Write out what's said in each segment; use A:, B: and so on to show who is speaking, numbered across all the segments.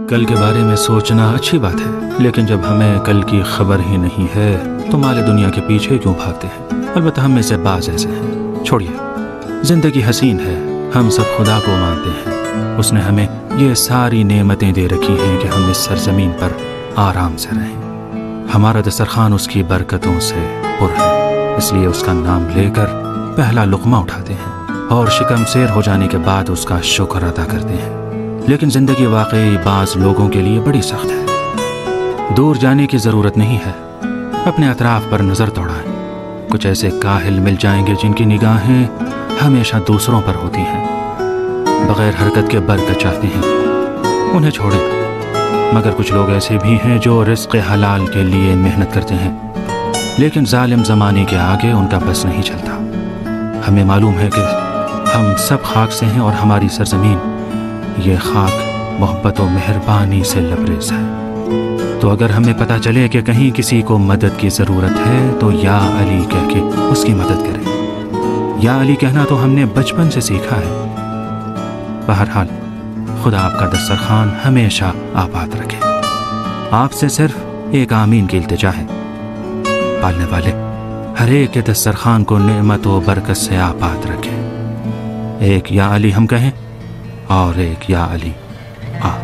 A: कल के बारे में सोचना अच्छी बात है, लेकिन जब हमें कल की खबर ही नहीं है तो माले दुनिया के पीछे क्यों भागते हैं? अलबत्ता हम में से बाज ऐसे हैं। छोड़िए, जिंदगी हसीन है, हम सब खुदा को मानते हैं। उसने हमें ये सारी नेमतें दे रखी हैं कि हम इस सरजमीन पर आराम से रहें। हमारा दस्तरखान उसकी बरकतों से पुर है, इसलिए उसका नाम लेकर पहला लुक़मा उठाते हैं और शिकमसेर हो जाने के बाद उसका शुक्र अदा करते हैं। लेकिन जिंदगी वाकई बाज़ लोगों के लिए बड़ी सख्त है। दूर जाने की ज़रूरत नहीं है, अपने अतराफ पर नज़र दौड़ाएं। कुछ ऐसे काहिल मिल जाएंगे जिनकी निगाहें हमेशा दूसरों पर होती हैं, बग़ैर हरकत के बरकत चाहते हैं, उन्हें छोड़ें। मगर कुछ लोग ऐसे भी हैं जो रिज़्क़ हलाल के लिए मेहनत करते हैं, लेकिन जालिम ज़माने के आगे उनका बस नहीं चलता। हमें मालूम है कि हम सब खाक से हैं और हमारी सरजमीन ये खाक मोहब्बत और मेहरबानी से लबरेज है। तो अगर हमें पता चले कि कहीं किसी को मदद की ज़रूरत है तो या अली कह के उसकी मदद करें। या अली कहना तो हमने बचपन से सीखा है। बहरहाल, खुदा आपका दस्तरखान हमेशा आबाद रखे। आपसे सिर्फ एक आमीन की इल्तिजा है। पालने वाले हर एक के दस्तरखान को नेमत व बरकत से आबाद रखे। एक या अली हम कहें और एक या अली आप।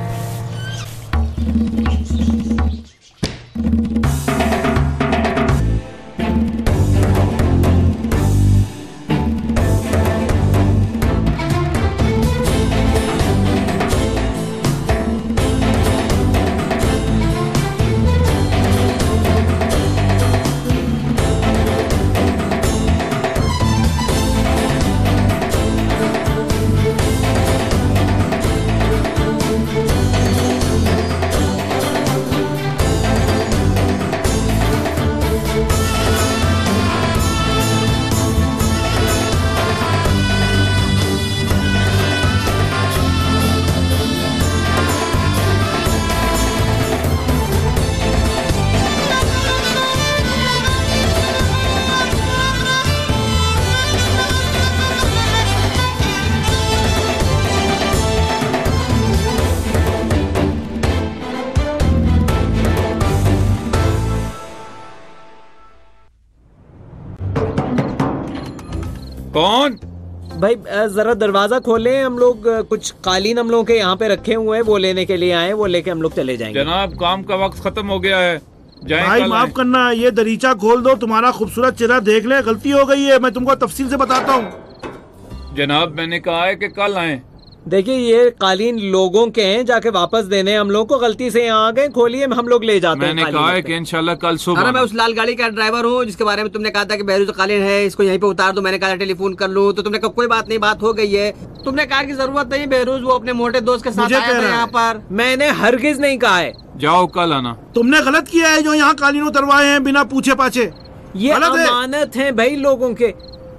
B: कौन?
C: भाई जरा दरवाजा खोलें, हम लोग कुछ कालीन हम लोग के यहाँ पे रखे हुए हैं, वो लेने के लिए आए, वो लेके हम लोग चले जाएंगे।
B: जनाब, काम का वक्त खत्म हो गया है, जाएं।
D: भाई माफ करना, ये दरीचा खोल दो, तुम्हारा खूबसूरत चेहरा देख ले। गलती हो गई है, मैं तुमको तफसील से बताता हूँ।
B: जनाब, मैंने कहा है कि कल आए।
C: देखिए, ये कालीन लोगों के हैं, जाके वापस देने। हम लोग को गलती से यहाँ आ गए, खोलिए, हम लोग ले जाते हैं।
B: मैंने कहा है कि इंशाल्लाह कल सुबह।
E: मैं उस लाल गाड़ी का ड्राइवर हूँ जिसके बारे में तुमने कहा था कि बहरूज कालीन है, इसको यहीं पे उतार दो। मैंने कहा टेलीफोन कर लूँ, तो तुमने कहा कोई बात नहीं, बात हो गई है। तुमने कहा कि जरूरत नहीं, बहरूज वो अपने मोटे दोस्त के साथ आया था यहाँ पर।
C: मैंने हरगिज नहीं कहा है।
B: जाओ, कल आना।
D: तुमने गलत किया है जो यहाँ कालीन उतरवाए हैं बिना पूछे पाछे।
C: ये अमानत है भाई लोगों के।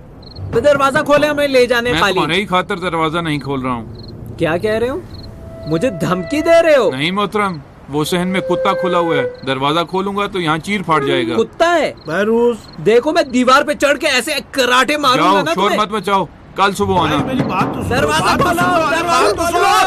C: दरवाजा खोले, हमें ले जाने।
B: मैं तुम्हारी खातिर दरवाजा नहीं खोल रहा हूँ।
C: क्या कह रहे हो? मुझे धमकी दे रहे हो?
B: नहीं मोहतरम, वो सहन में कुत्ता खुला हुआ है, दरवाजा खोलूंगा तो यहाँ चीर फाड़ जाएगा।
C: कुत्ता है?
D: बहरूज,
C: देखो मैं दीवार पे चढ़ के ऐसे कराटे मारूंगा ना।
B: शोर मत मचाओ, कल सुबह आना।
D: मेरी बात तो सुनो।
C: दरवाजा खोलो, दरवाजा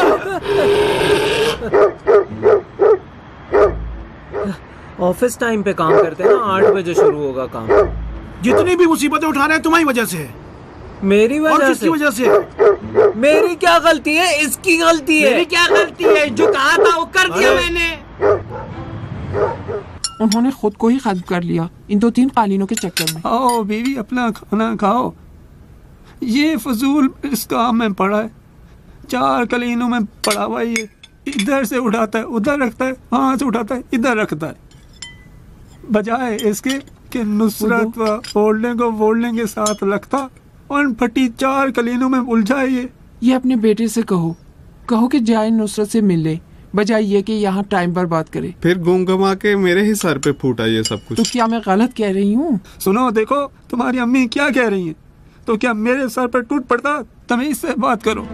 C: खोलो। ऑफिस टाइम पे काम करते हैं ना, 8 बजे शुरू होगा काम।
D: जितनी भी मुसीबतें उठा रहे हैं तुम्हारी वजह से।
C: मेरी वजह से?
D: वजह से?
C: मेरी क्या गलती है? इसकी गलती है।
E: मेरी क्या गलती है? जो कहा था वो कर दिया मैंने।
F: उन्होंने खुद को ही खत्म कर लिया इन 2-3 कालीनों के चक्कर में।
G: आओ बीवी, अपना खाना खाओ। ये फजूल इस काम में पड़ा है, 4 कालीनों में पड़ा हुआ। ये इधर से उठाता है, उधर रखता है, वहां से उठाता है, इधर रखता है, बजाय इसके कि नुसरत व फोल्डिंग के साथ रखता और फटी 4 कालीनों में उलझाए।
F: ये अपने बेटे से कहो कि जाए नुसरत से मिले, बजाय ये कि यहाँ टाइम बर्बाद करे।
H: फिर घूम घुमा के मेरे ही सर पे फूटा ये सब कुछ।
F: तो क्या मैं गलत कह रही हूँ?
G: सुनो, देखो तुम्हारी अम्मी क्या कह रही हैं, तो क्या मेरे सर पर टूट पड़ता? तमीज से बात करो।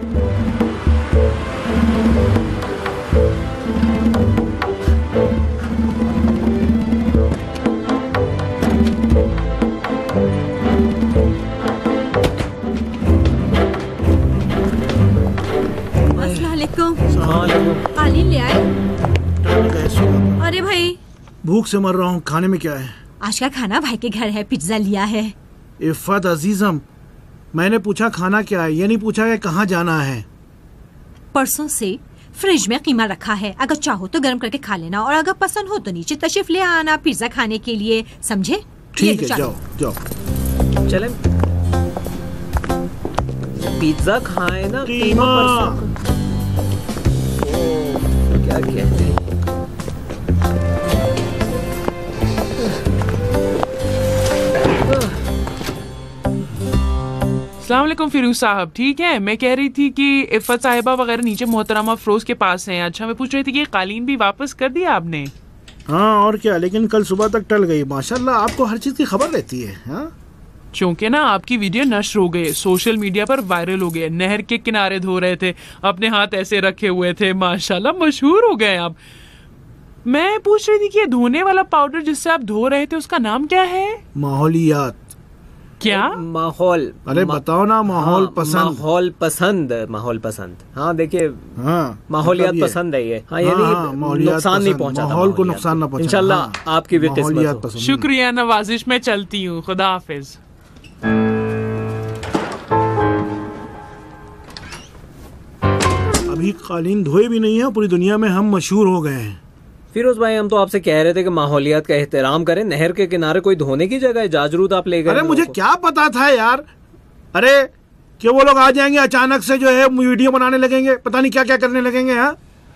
I: कालीन ले आए?
D: गैस हुआ था।
I: अरे भाई,
D: भूख से मर रहा हूँ। खाने में क्या है?
I: आज का खाना भाई के घर है, पिज्जा लिया है।
D: इफ़त अजीजम, मैंने पूछा खाना क्या है, ये नहीं पूछा कि कहाँ जाना है।
I: परसों से फ्रिज में कीमा रखा है, अगर चाहो तो गर्म करके खा लेना, और अगर पसंद हो तो नीचे तशरीफ ले आना पिज्जा खाने के लिए, समझे?
D: ठीक है, जाओ जाओ।
C: चलें पिज्जा खाए ना।
D: कीमा
C: क्या कहते हैं?
F: अस्सलाम वालेकुम फिरोज साहब, ठीक है? मैं कह रही थी कि इफ़त साहिबा वगैरह नीचे मोहतरमा अफरोज के पास हैं। अच्छा, मैं पूछ रही थी कि कालीन भी वापस कर दिया आपने?
D: हाँ और क्या, लेकिन कल सुबह तक टल गई। माशाल्लाह, आपको हर चीज की खबर रहती है। हाँ,
F: चूंकि ना आपकी वीडियो नष्ट हो गए, सोशल मीडिया पर वायरल हो गए। नहर के किनारे धो रहे थे, अपने हाथ ऐसे रखे हुए थे, माशाल्लाह मशहूर हो गए आप। मैं पूछ रही थी कि ये धोने वाला पाउडर जिससे आप धो रहे थे उसका नाम क्या है?
D: माहौलियात।
F: क्या?
C: माहौल।
D: अरे बताओ ना। माहौल पसंद।
C: माहौल पसंद, माहौल पसंद। हाँ देखिए,
D: हाँ
C: माहौलियात पसंद है ये। हाँ, यानी नुकसान नहीं पहुंचाता,
D: माहौल को नुकसान ना पहुंचाए।
C: इंशाल्लाह आपकी भी किस्मत हो।
F: शुक्रिया, नवाजिश में चलती हूँ, खुदा हाफिज।
D: अभी कालीन धोए भी नहीं है, पूरी दुनिया में हम मशहूर हो गए हैं।
C: फिरोज भाई, हम तो आपसे कह रहे थे कि माहौलियात का एहतराम करें। नहर के किनारे कोई धोने की जगह है, जाजरूत आप ले गए।
D: अरे मुझे क्या पता था यार। अरे कि वो लोग आ जाएंगे अचानक से, जो है वीडियो बनाने लगेंगे, पता नहीं क्या क्या करने लगेंगे। हाँ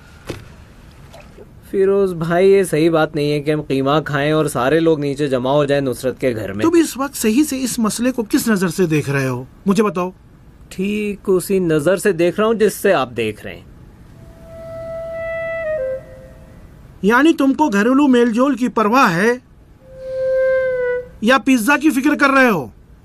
C: फिरोज भाई, ये सही बात नहीं है कि हम कीमा खाएं और सारे लोग नीचे जमा हो जाएं नुसरत के घर में।
D: तुम इस वक्त सही से इस मसले को किस नजर से देख रहे हो, मुझे बताओ।
C: ठीक उसी नजर से देख रहा हूँ जिससे आप देख रहे हैं।
D: यानी तुमको घरेलू मेलजोल की परवाह है या पिज्जा की फिक्र कर रहे हो?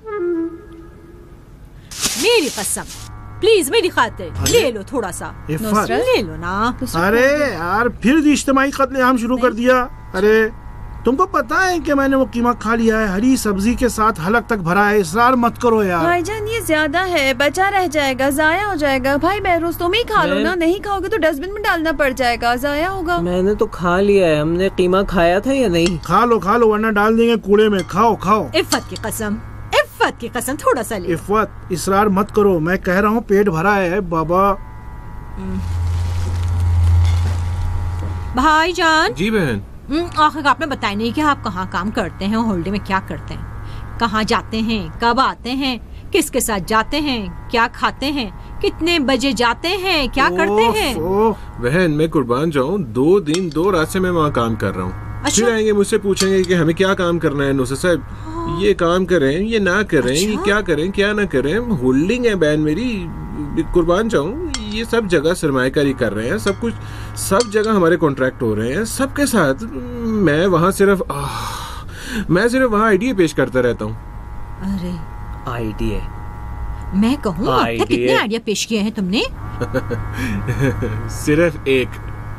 I: मेरी कसम, प्लीज मेरी खातिर ले लो थोड़ा सा। ले लो ना।
D: अरे यार, फिर इज्तिमाई कत्लेआम शुरू कर दिया। अरे तुमको पता है कि मैंने वो कीमा खा लिया है, हरी सब्जी के साथ हलक तक भरा है। इसरार मत करो यार।
J: भाईजान, ये ज्यादा है, बचा रह जाएगा, जाया हो जाएगा। भाई बहरोज, तुम ही खा लो ना, नहीं खाओगे तो डस्टबिन में डालना पड़ जाएगा, जाया होगा।
C: मैंने तो खा लिया है। हमने कीमा खाया था या नहीं?
D: खा लो वरना डाल देंगे कूड़े में। खाओ खाओ।
I: इफ़्फ़त की कसम, इफ़्फ़त की कसम, थोड़ा सा ले।
D: इफ़्फ़त, इसरार मत करो, मैं कह रहा हूँ पेट भरा है बाबा।
I: भाईजान।
B: जी बहन।
I: आखिर आपने बताया नहीं कि आप कहाँ काम करते हैं, हॉलिडे में क्या करते हैं, कहाँ जाते हैं, कब आते हैं, किसके साथ जाते हैं, क्या खाते हैं, कितने बजे जाते हैं, क्या करते हैं?
H: बहन, मैं कुर्बान जाऊँ, 2 दिन 2 रात से मैं वहाँ काम कर रहा हूँ।
I: अच्छा?
H: फिर आएंगे मुझसे पूछेंगे कि हमें क्या काम करना है। नुसरत साहब, ये काम करें, ये ना करें, ये क्या करें, क्या ना करें। होल्डिंग है बहन मेरी, कुर्बान जाऊँ। ये सब जगह सरमायाकारी कर रहे हैं, सब कुछ, सब जगह हमारे कॉन्ट्रैक्ट हो रहे हैं सबके साथ। मैं वहाँ सिर्फ वहाँ आइडिया पेश करता रहता हूँ।
I: अरे
C: आइडिया?
I: मैं कहूँ कितने आइडिया पेश किए हैं तुमने?
H: सिर्फ एक।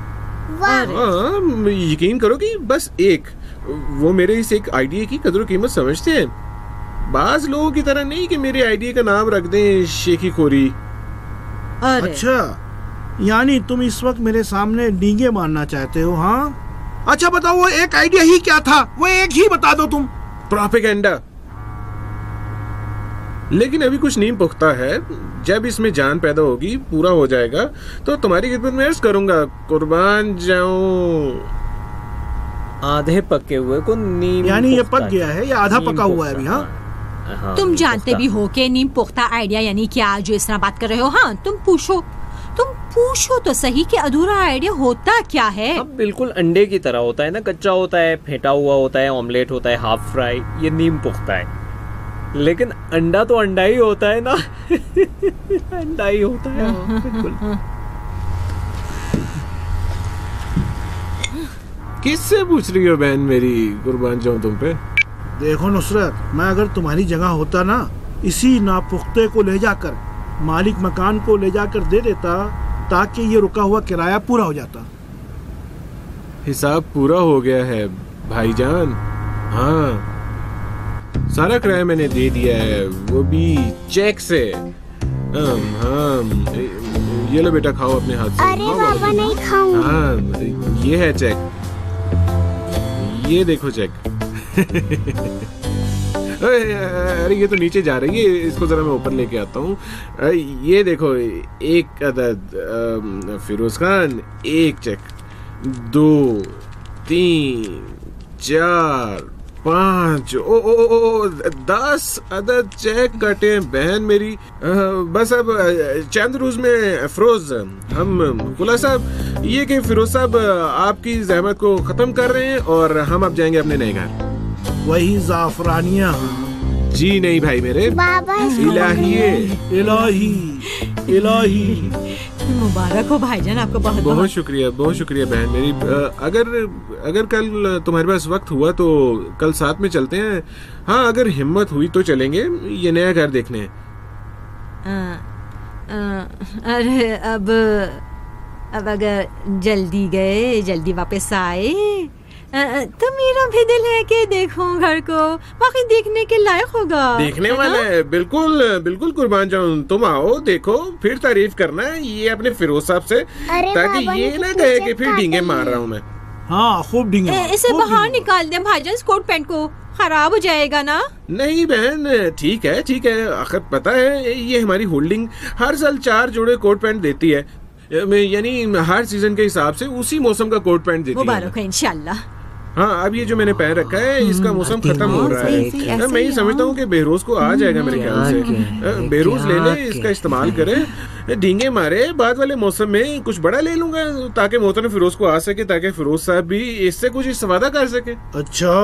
H: हाँ, यकीन करो कि बस एक। वो मेरे इस एक आइडिया की कदर कीमत समझते हैं। बाज लोगों की तरह नहीं कि मेरे आइडिया का नाम रख दें शेखी खोरी।
D: अच्छा, यानी तुम इस वक्त मेरे सामने डींगे मारना चाहते हो? हाँ, अच्छा बताओ, वो एक आइडिया ही क्या था? वो एक ही बता दो तुम।
H: प्रोपेगेंडा। लेकिन अभी कुछ नींव पुख्ता है। जब इसमें जान पैदा होगी, पूरा हो जाएगा, तो तुम्हारी खिदमत में अर्ज करूंगा। कुर्बान जाऊं।
C: आधे पके हुए को नीम,
D: यानी ये पक गया है या आधा पका हुआ है अभी? हाँ,
I: तुम जानते भी हो कि नीम पुख्ता आइडिया यानी क्या, जो इस तरह बात कर रहे हो। हाँ, तुम पूछो तो सही कि अधूरा आइडिया होता क्या है?
C: अब बिल्कुल अंडे की तरह होता है ना, कच्चा होता है, फेंटा हुआ होता है, ऑमलेट होता है, हाफ फ्राई। ये नीम पुख्ता है, लेकिन अंडा तो अंडा ही होता है ना। अंडा ही होता है। बिल्कुल।
H: किससे पूछ रही हो बहन मेरी, कुर्बान जाऊं तुम पे।
D: देखो नुसरत, मैं अगर तुम्हारी जगह होता ना, इसी नापुख्ते को ले जाकर मालिक मकान को ले जाकर दे देता, ताकि ये रुका हुआ किराया पूरा हो जाता।
H: हिसाब पूरा हो गया है भाईजान। हाँ, सारा किराया मैंने दे दिया है, वो भी चेक से। हाँ, ये लो बेटा, खाओ अपने हाथ से।
K: अरे बाबा नहीं खाऊं।
H: हाँ, ये है चेक, ये देखो चेक। अरे ये तो नीचे जा रही है, इसको जरा मैं ऊपर लेके आता हूँ। ये देखो, एक अदद फिरोज खान, एक चेक, 2 3 4 5 ओ 10 अदद चेक कटे हैं बहन मेरी। बस अब चंद रोज में फिरोज हम खुला साहब, ये कि फिरोज साहब आपकी जहमत को खत्म कर रहे हैं और हम अब जाएंगे अपने नए घर।
D: वही जाफरानिया।
H: जी नहीं भाई मेरे,
K: बाबा
H: इलाही
D: इलाही।
I: मुबारक हो भाईजान आपको, बहुत
H: बहुत शुक्रिया बहन मेरी। अगर कल तुम्हारे पास वक्त हुआ तो कल साथ में चलते हैं। हाँ, अगर हिम्मत हुई तो चलेंगे ये नया घर देखने।
I: अरे अब अगर जल्दी गए जल्दी वापस आए तो मेरा भी दिल है कि देखूं घर को, बाकी देखने के लायक होगा।
H: देखने वाला है, बिल्कुल बिल्कुल कुर्बान जाऊं। तुम आओ, देखो, फिर तारीफ करना ये अपने फिरोज साहब से, ताकि ये ना कहे कि फिर डींगे मार रहा हूँ मैं।
D: हाँ, खूब डींगे।
I: इसे बाहर निकाल दे भाईजान, कोट पैंट को खराब हो जाएगा ना।
H: नहीं बहन, ठीक है आखिर पता है ये हमारी होल्डिंग हर साल 4 जोड़े कोट पैंट देती है, यानी हर सीजन के हिसाब से उसी मौसम का कोट पैंट देती है।
I: मुबारक है इंशाल्लाह।
H: हाँ, अब ये जो मैंने पहन रखा है इसका मौसम खत्म हो रहा है। मैं ये समझता हूँ कि बेरोज को आ जाएगा मेरे ख्याल से। बेरोज ले ले, इसका इस्तेमाल करे, डींगे मारे, बाद वाले मौसम में कुछ बड़ा ले लूंगा ताकि मोहतरम फिरोज को आ सके, ताकि फिरोज साहब भी इससे कुछ इस्तेमाल कर सके।
D: अच्छा।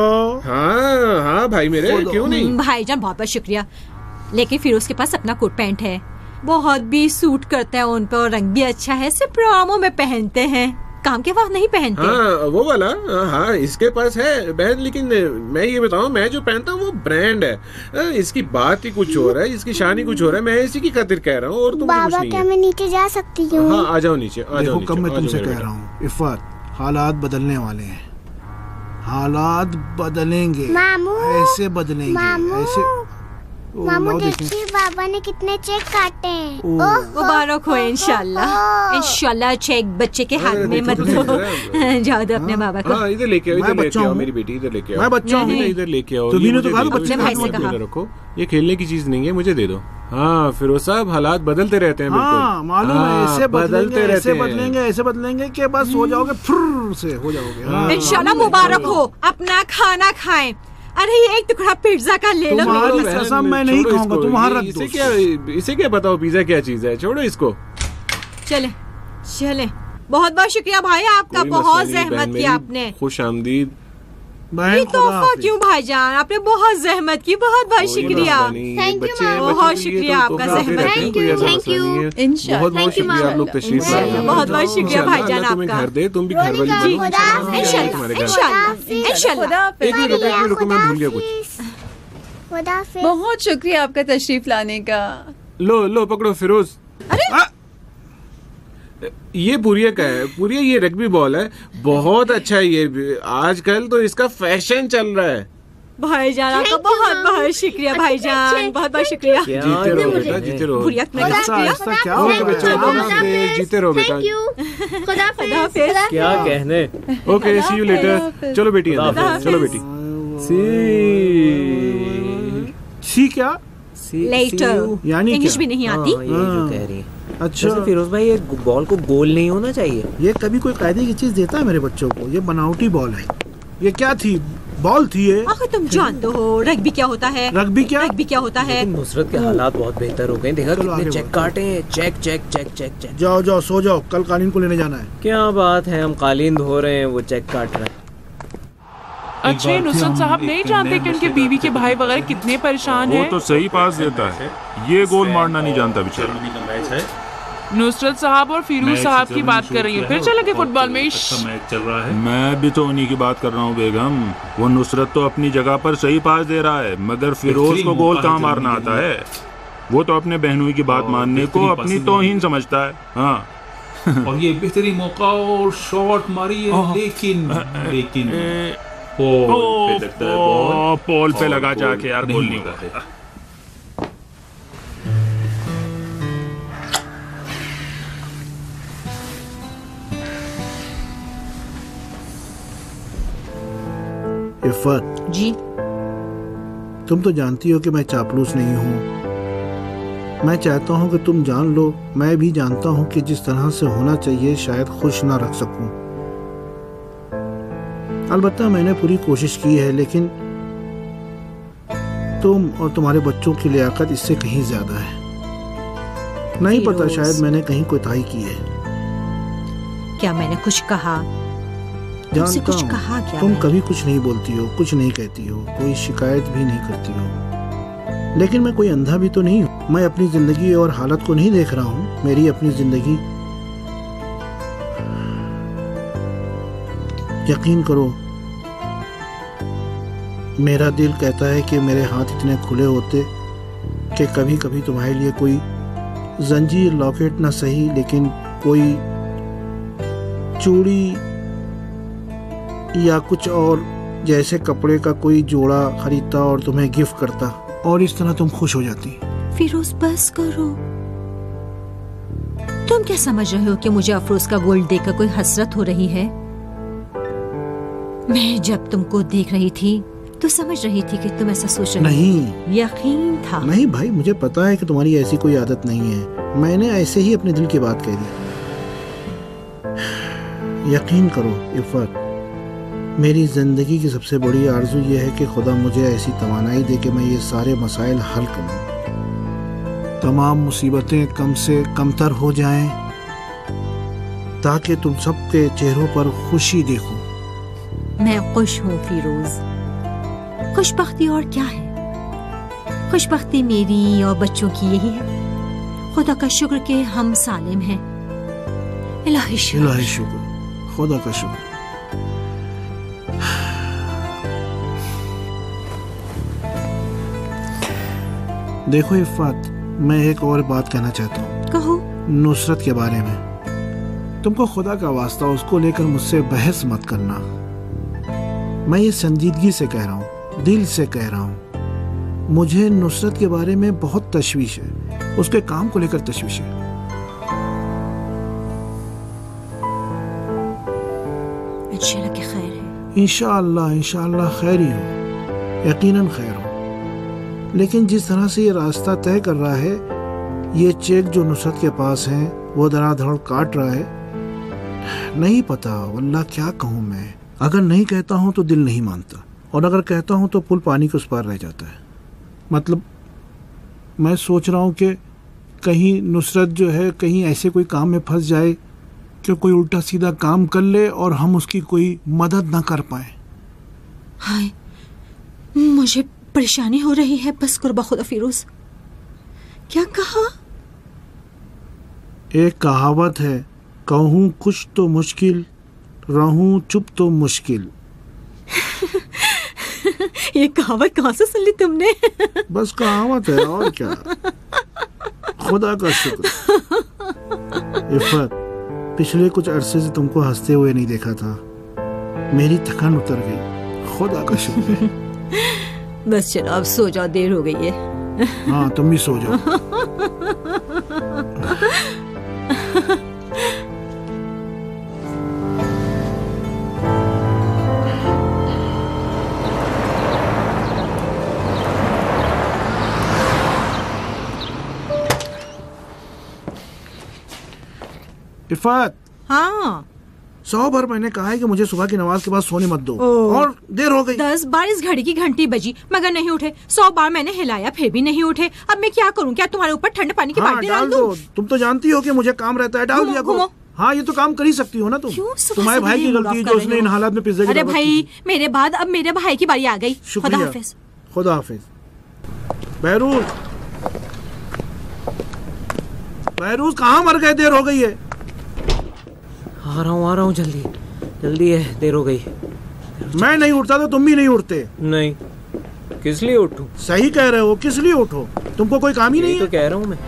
H: हाँ भाई मेरे, क्यों नहीं।
I: भाईजान बहुत बहुत शुक्रिया, लेकिन फिरोज के पास अपना कोट पैंट है, बहुत भी सूट करता है उन पर और रंग भी अच्छा है, सिर्फ प्रोग्रामों में पहनते हैं, काम के वक्त नहीं पहनते।
H: हाँ, वो वाला। हाँ, इसके पास है बहन, लेकिन मैं ये बताऊं, मैं जो पहनता हूँ वो ब्रांड है। इसकी बात ही कुछ हो रहा है, इसकी शान ही कुछ हो रहा है। मैं इसी की खातिर कह रहा हूँ और तुम
K: बाबा, क्या मैं नीचे जा सकती हूँ?
H: हाँ, आ जाओ नीचे, आ जाओ।
D: कब मैं तुमसे कह रहा हूँ इफ़त, हालात बदलने वाले हैं, हालात बदलेंगे,
K: मामू
D: ऐसे बदलेंगे, ऐसे।
K: मामू देखिए बाबा ने कितने चेक काटे हैं।
I: मुबारक हो इंशाल्लाह। इंशाल्लाह चेक बच्चे के हाथ में मत दो। जाओ दो अपने बाबा को।
H: इधर लेके आओ, इधर लेके आओ मेरी बेटी, इधर लेके आओ।
D: मैं बच्चा हूँ,
H: इधर लेके आओ।
D: तुम्ही ने तो कहा
I: अपने भाई से कहा
H: रखो, ये खेलने की चीज नहीं है, मुझे दे दो। हाँ फिरोज साहब, हालात बदलते रहते हैं।
D: हाँ, मालूम है, ऐसे बदलेंगे कि बस हो जाओगे, फुर्र से हो जाओगे।
I: इंशाल्लाह मुबारक हो, अपना खाना खाएं। अरे एक टुकड़ा पिज्जा का ले लो।
D: मैं नहीं खाऊंगा, तुम वहाँ रख दो।
H: इसे क्या बताओ पिज्जा क्या चीज है, छोड़ो इसको।
I: चले बहुत बहुत शुक्रिया भाई आपका, बहुत जहमत की आपने।
H: खुश आमदीद।
I: ये तोहफा क्यों भाईजान, आपने बहुत जहमत की, बहुत बहुत शुक्रिया।
K: थैंक यू,
I: बहुत शुक्रिया आपका जहमत की।
K: थैंक यू,
H: बहुत बहुत शुक्रिया आप लोग तशरीफ लाए।
I: बहुत बहुत शुक्रिया भाईजान आपका।
H: घर दे, तुम भी घर वाली बनो। एक मिनट रुको, मैं भूल गया कुछ।
J: बहुत शुक्रिया आपका तशरीफ लाने का।
H: लो पकड़ो फिरोज। ये पुरिया का है, पुरिया ये रग्बी बॉल है, बहुत अच्छा है ये, आजकल तो इसका फैशन चल रहा है।
I: भाईजान आपका बहुत बहुत शुक्रिया भाईजान, बहुत बहुत शुक्रिया।
H: जीते रहो बेटा, जीते रहो।
I: पुरिया
H: जीते रहो बेटा।
C: क्या कहने।
H: Okay, see you later. चलो बेटी, चलो बेटी।
D: सी क्या?
I: लेटर
D: यानी
I: इंग्लिश भी नहीं आती।
C: ये जो कह रही है।
D: अच्छा
C: फिरोज भाई, ये बॉल को गोल नहीं होना चाहिए।
D: ये कभी कोई कायदे की चीज देता है मेरे बच्चों को? ये बनावटी बॉल है। ये क्या थी? बॉल थी ये।
I: आखिर तुम जानते हो रग्बी क्या होता है?
D: रग्बी क्या
I: होता है?
C: नुसरत के हालात बहुत बेहतर हो गए, देखा कितने चेक काटे हैं। चेक।
D: जाओ सो जाओ, कल कालीन को लेने जाना है।
C: क्या बात है, हम कालीन धो रहे हैं, वो चेक काट रहे हैं।
F: अच्छा, नुसरत साहब नहीं जानते कि उनके बीवी के भाई वगैरह कितने परेशान हैं?
B: वो तो सही पास देता है, ये गोल मारना नहीं जानता बेचारा।
F: नुसरत साहब और फिरोज साहब की बात कर रही है, फिर चलेंगे फुटबॉल में।
B: चल रहा है। मैं भी तो उन्हीं की बात कर रहा हूँ बेगम। वो नुसरत तो अपनी जगह पर सही पास दे रहा है, मगर फिरोज को गोल कहाँ मारना आता है। वो तो अपने बहनों की बात मानने को अपनी तौहीन समझता है। हाँ
L: और ये बेहतरीन मौका और शॉट मारी है, लेकिन
B: पोल पे लगा जाके यार, गोल नहीं हुआ।
D: इफ़त
I: जी,
D: तुम तो जानती हो कि मैं चापलूस नहीं हूँ। मैं चाहता हूँ कि तुम जान लो, मैं भी जानता हूँ कि जिस तरह से होना चाहिए शायद खुश ना रख सकूं। अलबत्ता मैंने पूरी कोशिश की है, लेकिन तुम और तुम्हारे बच्चों की लियाकत इससे कहीं ज्यादा है। नहीं पता, शायद मैंने कहीं कोताही की है।
I: क्या मैंने कुछ कहा? तुमसे कुछ कहा क्या?
D: तुम कभी कुछ नहीं बोलती हो, कुछ नहीं कहती हो, कोई शिकायत भी नहीं करती हो। लेकिन मैं कोई अंधा भी तो नहीं हूँ। मैं अपनी जिंदगी और हालत को नहीं देख रहा हूँ। मेरी अपनी जिंदगी, यकीन करो, मेरा दिल कहता है कि मेरे हाथ इतने खुले होते कि कभी कभी तुम्हारे लिए कोई जंजीर, लॉकेट ना सही, लेकिन कोई चूड़ी या कुछ और जैसे कपड़े का कोई जोड़ा खरीदता और तुम्हें गिफ्ट करता, और इस तरह तुम खुश हो जाती।
I: फिरोज बस करो। तुम क्या समझ रहे हो कि मुझे अफरोज का गोल्ड देखकर कोई हसरत हो रही है? मैं जब तुमको देख रही थी तो समझ रही थी कि तुम ऐसा सोच रही
D: नहीं।
I: यकीन था।
D: नहीं भाई, मुझे पता है कि तुम्हारी ऐसी कोई आदत नहीं है। मैंने ऐसे ही अपने दिल की बात कह दी। यकीन करो इफ़त, मेरी जिंदगी की सबसे बड़ी आरजू ये है कि खुदा मुझे ऐसी तवानाई दे कि मैं ये सारे मसाइल हल करूं। तमाम मुसीबतें कम से कमतर हो जाएं, ताकि तुम सबके चेहरों पर खुशी देखो।
I: मैं खुश हूँ फिरोज। खुशबख्ती और क्या है? खुशबख्ती मेरी और बच्चों की यही है। खुदा का शुक्र कि हम सालिम हैं। इलाही
D: शुक्र, खुदा का शुक्र। देखो इफ़त, मैं एक और बात कहना चाहता हूँ।
I: कहो।
D: नुसरत के बारे में। तुमको खुदा का वास्ता उसको लेकर मुझसे बहस मत करना। मैं ये संजीदगी से कह रहा हूँ, दिल से कह रहा हूँ। मुझे नुसरत के बारे में बहुत तशवीश है, उसके काम को लेकर तशवीश है।
I: इंशाअल्लाह कि खैर है।
D: इंशाअल्लाह खैर ही हो, यकीनन खैर हो। लेकिन जिस तरह से ये रास्ता तय कर रहा है, ये चेक जो नुसरत के पास है वो धड़ाधड़ काट रहा है। नहीं पता वल्लाह क्या कहूँ मैं। अगर नहीं कहता हूँ तो दिल नहीं मानता, और अगर कहता हूँ तो पुल पानी के उस पार रह जाता है। मतलब मैं सोच रहा हूँ कि कहीं नुसरत जो है कहीं ऐसे कोई काम में फंस जाए कि कोई उल्टा सीधा काम कर ले और हम उसकी कोई मदद ना कर पाए।
I: हाय, मुझे परेशानी हो रही है। बस कुर्बा खुदा फिरोज। क्या कहा?
D: एक कहावत है, कहूँ कुछ तो मुश्किल, रहूं चुप तो मुश्किल।
I: ये कहावत कहाँ से सुन ली तुमने?
D: बस कहावत है और क्या। खुदा का शुक्र। इफ़त, पिछले कुछ अरसे से तुमको हंसते हुए नहीं देखा था। मेरी थकान उतर गई। खुदा का शुक्र है।
I: बस चलो अब सो जाओ, देर हो गई है।
D: हाँ तुम भी सो जाओ। इफ़त।
I: हाँ
D: 100 बार मैंने कहा है कि मुझे सुबह की नमाज के बाद सोने मत दो, और देर हो गई।
I: 10 बार इस घड़ी की घंटी बजी मगर नहीं उठे। 100 बार मैंने हिलाया फिर भी नहीं उठे। अब मैं क्या करूं? क्या तुम्हारे ऊपर ठंडे पानी की बाल्टी डाल दूं?
D: तुम तो जानती हो कि मुझे काम रहता है, डाल दिया करो। हाँ ये तो काम कर ही सकती हो ना तुम। तुम्हारे भाई की गलती जो उसने इन हालात में पिज्जा की।
I: अरे भाई, मेरे बाद अब मेरे भाई की बारी आ गई। खुदा हाफिज।
D: खुदा हाफिज। बहरूज, बहरूज कहाँ मर गए? देर हो गई है।
C: आ रहा हूँ जल्दी जल्दी है, देर हो गई।
D: मैं नहीं उठता तो तुम भी नहीं उठते।
C: नहीं, किस लिए उठूं?
D: सही कह रहे हो, किस लिए उठो? तुमको कोई काम ही नहीं है?
C: तो कह रहा हूँ मैं।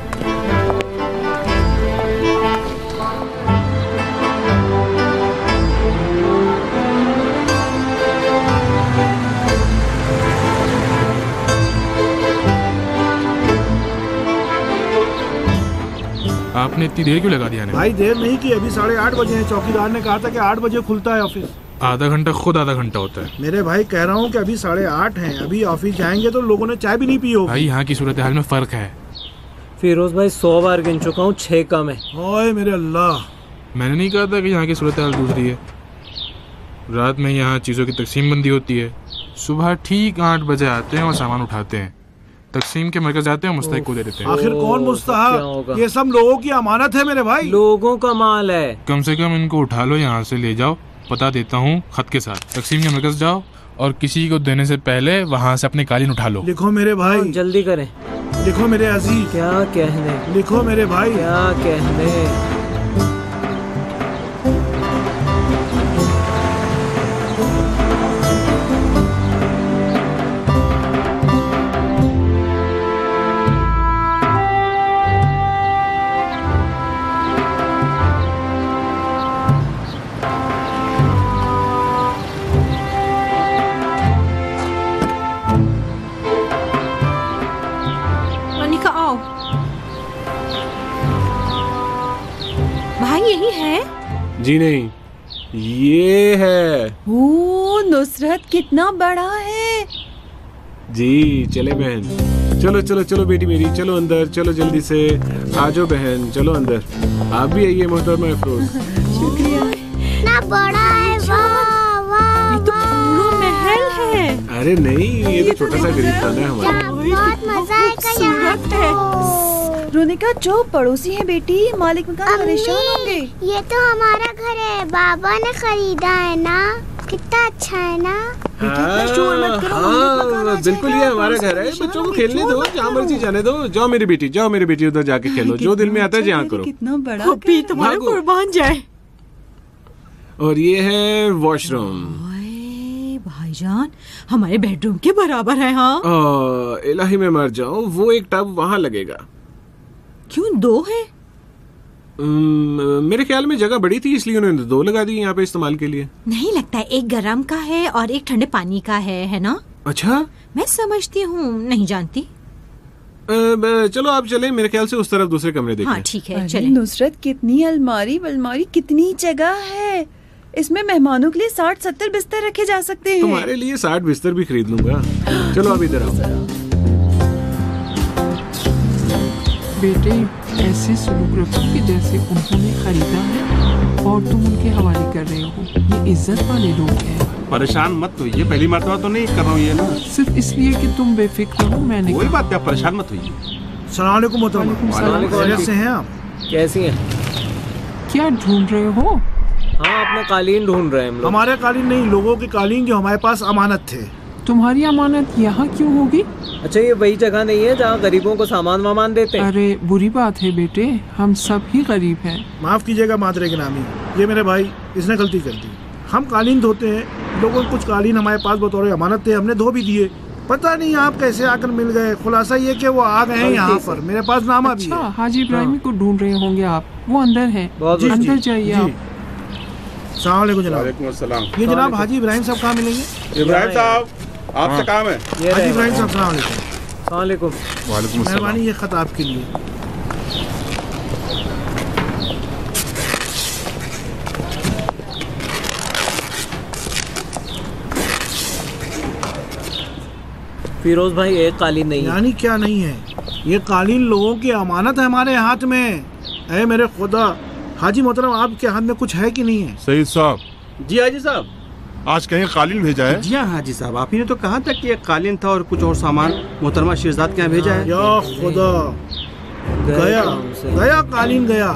M: आपने इतनी देर क्यों लगा दिया?
D: भाई देर नहीं की, अभी 8:30 बजे हैं। चौकीदार ने कहा था कि 8 बजे खुलता है ऑफिस।
M: आधा घंटा खुद आधा घंटा होता है।
D: मेरे भाई कह रहा हूँ कि अभी 8:30 हैं, अभी ऑफिस जाएंगे तो लोगों ने चाय भी नहीं पी होगी।
M: भाई यहाँ की सूरत हाल में फर्क है।
C: फिरोज भाई 100 बार गिन चुका हूँ, 6 कम है।
D: ओए मेरे अल्लाह,
M: मैंने नहीं कहा था कि यहाँ की सूरत हाल दूसरी है। रात में यहाँ चीज़ों की तकसीम बंदी होती है। सुबह ठीक 8 बजे आते हैं और सामान उठाते हैं, तकसीम के मरकज जाते हैं, मुस्तहिक को दे देते हैं।
D: आखिर कौन मुस्तहक? ये सब लोगों की अमानत है मेरे भाई,
C: लोगों का माल है।
M: कम से कम इनको उठा लो, यहाँ से ले जाओ, पता देता हूँ खत के साथ। तकसीम के मरकज जाओ और किसी को देने से पहले वहाँ से अपनी कालीन उठा लो।
D: लिखो मेरे भाई,
C: जल्दी करें।
D: लिखो मेरे अजीज।
C: क्या कहने?
D: लिखो मेरे भाई।
C: क्या कहने?
H: जी नहीं, ये है।
J: ओ नुसरत कितना बड़ा है।
H: जी चले बहन, चलो चलो चलो बेटी मेरी, चलो अंदर, चलो जल्दी से आ जाओ बहन, चलो अंदर। आप भी आइए मोहतरमा अफरोज।
J: शुक्रिया।
K: ना बड़ा है, वाह वाह,
I: ये तो पूरा महल है।
H: अरे नहीं, ये तो छोटा सा गरीब खाना है हमारा।
K: बहुत मजा आएगा यहाँ।
J: रोनिका, जो पड़ोसी है बेटी, मालिक मकान परेशान होंगे।
K: ये तो हमारा घर है, बाबा ने खरीदा है ना, कितना अच्छा है ना।
H: हाँ बिल्कुल, ये हमारा घर है, बच्चों को खेलने दो, जहाँ मर्जी जाने दो। जाओ मेरी बेटी, जाओ मेरी बेटी, उधर जाके खेलो, जो दिल में आता है जहाँ करो।
J: कितना बड़ा
I: तुम्हारे कुर्बान जाए।
H: और ये है वॉशरूम।
I: भाईजान, हमारे बेडरूम के बराबर है। हाँ
H: इलाही में मर जाऊं, वो एक टब वहाँ लगेगा।
I: क्यों 2 है?
H: मेरे ख्याल में जगह बड़ी थी, इसलिए उन्होंने 2 लगा दी यहाँ पे इस्तेमाल के लिए।
I: नहीं लगता है, एक गर्म का है और एक ठंडे पानी का है ना?
H: अच्छा,
I: मैं समझती हूँ, नहीं जानती।
H: चलो आप चलें, मेरे ख्याल से उस तरफ दूसरे कमरे देखें।
I: हाँ ठीक है, चलें।
J: नुसरत, कितनी अलमारी वलमारी, कितनी जगह है। इसमें मेहमानों के लिए 60-70 बिस्तर रखे जा सकते हैं।
H: तुम्हारे लिए 60 बिस्तर भी खरीद लूंगा। चलो अब इधर आओ।
F: बेटे, ऐसे सलूक रखो कि जैसे उन्होंने खरीदा है और तुम उनके हवाले कर रहे हो। ये इज्जत वाले लोग हैं।
N: परेशान मत होइए, पहली मरतबा तो नहीं कर रहा हूँ ये ना,
F: सिर्फ इसलिए कि तुम बेफिक्र हो। मैंने
N: कोई बात नहीं, परेशान मत होइए।
D: अस्सलाम वालेकुम मोहतरमा, कैसे हैं आप?
C: कैसी हैं?
F: क्या ढूंढ रहे हो?
C: हाँ, अपना कालीन ढूंढ रहे हैं हम लोग।
D: हमारे कालीन नहीं, लोगों के कालीन जो हमारे पास अमानत थे।
F: तुम्हारी अमानत यहाँ क्यों होगी?
C: अच्छा, ये वही जगह नहीं है जहाँ गरीबों को सामान वामान देते हैं?
F: अरे बुरी बात है बेटे, हम सब ही गरीब हैं।
D: माफ कीजिएगा मादरे के नामी, ये मेरे भाई, इसने गलती कर दी। हम कालीन धोते हैं, लोगों को कुछ कालीन हमारे पास बतौर अमानत थे, हमने धो भी दिए। पता नहीं आप कैसे आकर मिल गए। खुलासा ये कि वो आ गए हैं यहाँ पर, मेरे पास नामा भी है।
F: हाजी इब्राहिम को ढूंढ रहे होंगे आप, वो अंदर है, अंदर जाइए आप।
D: अस्सलाम वालेकुम जनाब।
N: वालेकुम अस्सलाम।
D: ये जनाब हाजी इब्राहिम साहब कहाँ मिलेंगे?
N: इब्राहिम साहब, आपसे काम है।
D: हाजी इब्राहिम साहब, अस्सलाम
C: वालेकुम।
N: वालेकुम अस्सलाम।
D: मेहरबानी, ये खत आपके लिए।
C: फिरोज भाई, एक कालीन नहीं है।
D: यानी क्या नहीं है? ये कालीन लोगों की अमानत है हमारे हाथ में। ऐ मेरे खुदा, हाजी मोहतरम, आपके हाथ में कुछ है कि नहीं है?
N: सईद साहब।
O: जी हाजी साहब।
N: आज कहीं कालीन भेजा है?
O: जी हाँ हाजी साहब, आप ही ने तो कहा था कि एक कालीन था और कुछ और सामान मोहतरमा शेरजाद के यहाँ भेजा है।
D: या खुदा, गया गया कालीन गया।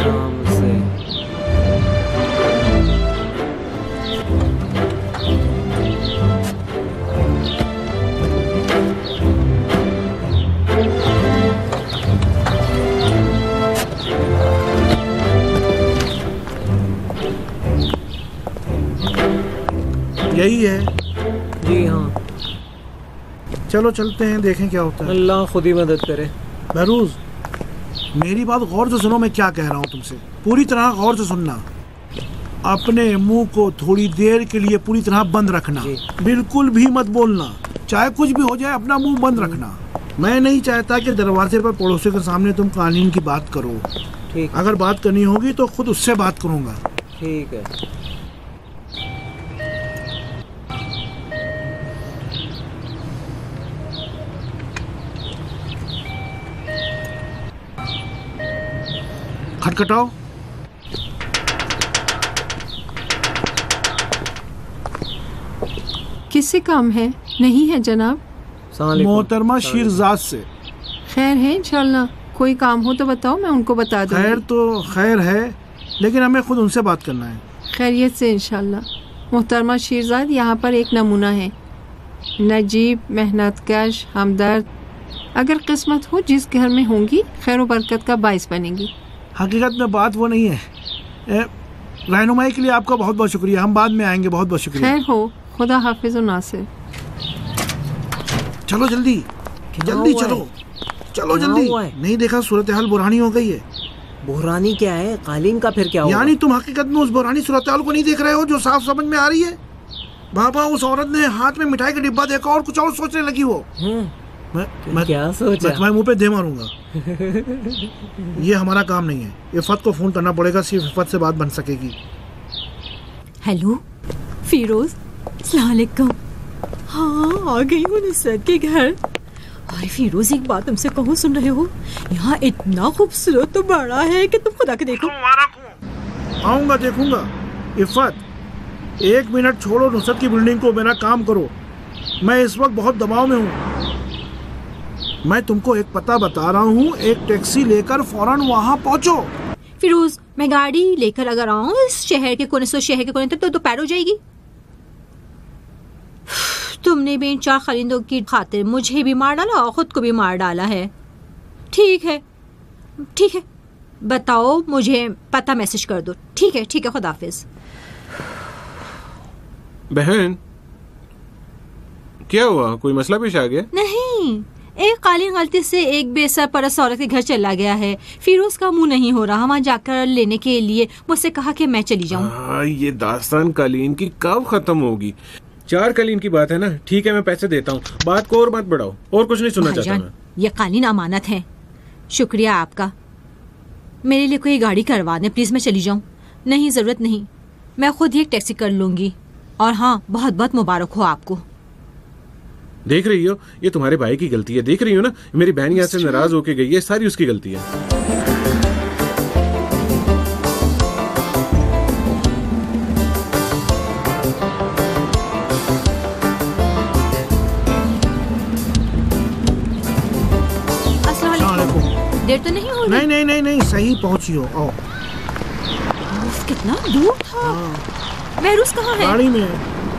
D: यही है?
C: जी हाँ।
D: चलो चलते हैं, देखें क्या होता है।
C: अल्लाह खुद ही मदद करे।
D: बहरूज, मेरी बात गौर से सुनो, मैं क्या कह रहा हूँ तुमसे, पूरी तरह गौर से सुनना। अपने मुंह को थोड़ी देर के लिए पूरी तरह बंद रखना, बिल्कुल भी मत बोलना, चाहे कुछ भी हो जाए, अपना मुंह बंद रखना। मैं नहीं चाहता कि दरवाजे पर पड़ोसी के सामने तुम कालीन की बात करो।
C: ठीक।
D: अगर बात करनी होगी तो खुद उससे बात करूंगा।
C: ठीक है।
D: खटखटाओ।
P: किससे काम है? नहीं है जनाब।
D: मोहतरमा शीरजाद से।
P: खैर है इंशाल्लाह। कोई काम हो तो बताओ, मैं उनको बता दूंगी।
D: खैर तो खैर है, लेकिन हमें खुद उनसे बात करना है।
P: खैरियत से इंशाल्लाह। मोहतरमा शीरजाद यहाँ पर एक नमूना है। नजीब, मेहनतकश, हमदर्द। अगर किस्मत हो जिस घर में होंगी खैर व बरकत का बाइस बनेगी।
D: हकीकत में बात वो नहीं है। रहनुमाई के लिए आपका बहुत बहुत शुक्रिया। हम बाद में आएंगे। बहुत बहुत शुक्रिया।
P: खैर हो। खुदा हाफिज और नासिर।
D: चलो जल्दी जल्दी चलो चलो जल्दी। नहीं देखा सूरत हाल बुरानी हो गई है।
C: बुरानी क्या है? कालीन का फिर क्या होगा?
D: यानी तुम हकीकत में उस बुरानी सूरत हाल को नहीं देख रहे हो जो साफ समझ में आ रही है? बाबा उस औरत ने हाथ में मिठाई का डिब्बा देखा और कुछ और सोचने लगी वो। मैं
C: क्या सोचा?
D: मैं तुम्हारे मुंह पे दे मारूंगा। ये हमारा काम नहीं है। इफ़त को फोन करना पड़ेगा, सिर्फ इफ़त से बात बन सकेगी।
I: हेलो फिरोज, अस्सलाम वालेकुम। हाँ आ गई हूँ नुसरत के घर। अरे फिरोज एक बात तुमसे कहूँ, सुन रहे हो? यहाँ इतना खूबसूरत तो बड़ा है कि तुम खुदा के देखो।
D: आऊंगा, देखूंगा। इफ़त एक मिनट छोड़ो नुसरत की बिल्डिंग को, मेरा काम करो। मैं इस वक्त बहुत दबाव में हूँ। मैं तुमको एक पता बता रहा हूँ, एक टैक्सी लेकर फौरन वहाँ पहुँचो।
I: फिरोज मैं गाड़ी लेकर अगर आऊँ इस शहर के कोने से उस शहर के कोने तक तो दोपहर हो जाएगी। तुमने भी इन 4 खरीदों की खातिर मुझे भी मार डाला और खुद को भी मार डाला है। ठीक है ठीक है, बताओ मुझे पता मैसेज कर दो। ठीक है खुदाफिज।
H: बहन क्या हुआ? कोई मसला पेश आ गया?
I: नहीं, एक कालीन गलती से एक बेसरपरस्त औरत के घर चला गया है। फिरोज का मुंह नहीं हो रहा। वहाँ जाकर लेने के लिए मुझसे कहा कि मैं चली जाऊँ।
H: ये दास्तान कालीन की कब खत्म होगी? 4 कालीन की बात है ना। ठीक है मैं पैसे देता हूँ, बात को और मत बढ़ाओ। और कुछ नहीं सुनना चाहता मैं।
I: ये कालीन अमानत है। शुक्रिया आपका। मेरे लिए कोई गाड़ी करवा दें प्लीज, मैं चली जाऊँ। नहीं जरूरत नहीं, मैं खुद ही एक टैक्सी कर लूंगी। और हाँ, बहुत बहुत मुबारक हो आपको।
H: देख रही हो, ये तुम्हारे भाई की गलती है। देख रही हो ना, मेरी बहन यहाँ से नाराज होके गई है। सारी उसकी गलती है।
I: देर तो नहीं हो रही?
D: नहीं, सही पहुंची हो। आओ।
I: कितना दूर था। महरूज कहाँ है?
D: गाड़ी में।